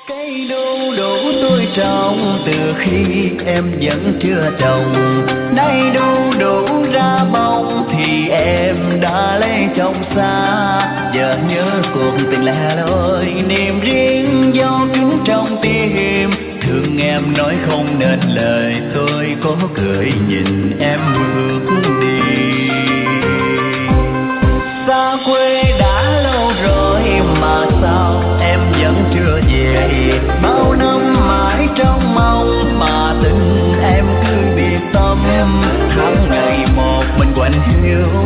Cây đu đủ tôi trồng từ khi em vẫn chưa trồng, nay đu đủ ra bông thì em đã lấy chồng xa. Giờ nhớ cuộc tình lẻ loi, niềm riêng do kín trong tim, thương em nói không nên lời, tôi có cười nhìn em bước đi. Xa quê đã lâu rồi mà sao em vẫn chưa về, bao năm mãi trong mong mà tình em cứ biệt tâm. Tháng ngày một mình quạnh hiu